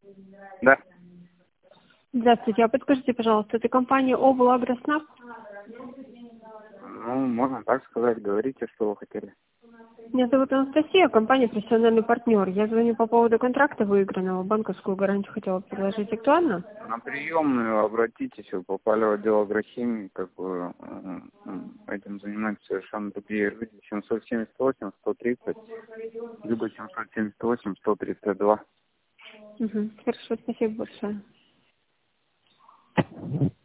Да. Здравствуйте, а подскажите, пожалуйста, это компания Облагроснаб? Ну, можно так сказать. Говорите, что вы хотели. Меня зовут Анастасия, компания «Профессиональный партнер». Я звоню по поводу контракта выигранного. Банковскую гарантию хотела предложить. Актуально? На приемную обратитесь, вы попали в отдел агрохимии, как бы этим занимаются совершенно другие люди. 778-130, либо 778-132. Угу. Хорошо, спасибо большое.